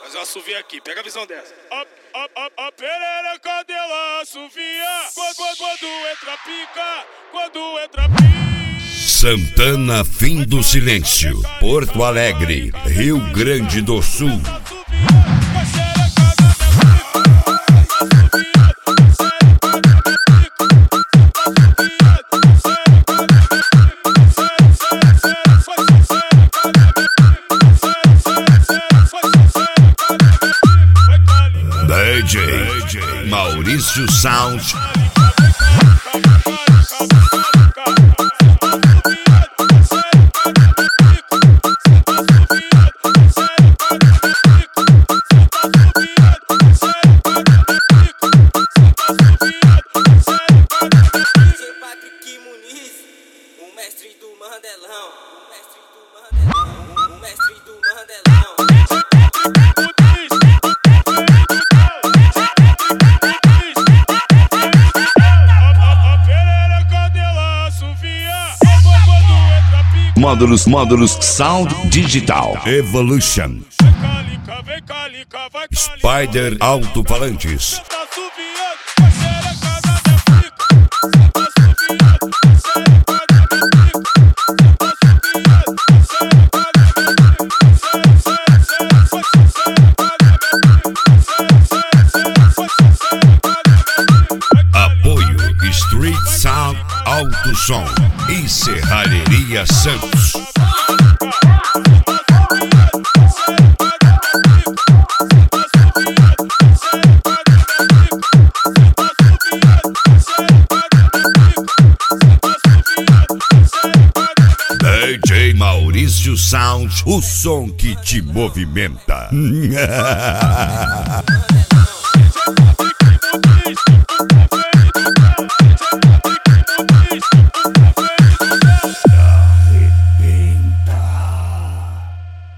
Mas eu assovio aqui, pega a visão dessa. A perereca dela assovia quando entra pica, quando entra pica. Santana, Fim do Silêncio, Porto Alegre, Rio Grande do Sul. DJ Maurício Sound. O mestre do Mandelão, o mestre do Mandelão. Módulos Sound Digital Evolution. Spider Alto-Falantes. Apoio Street Sound Alto Som e Serralheria Santos. DJ Maurício Sound, o som que te movimenta.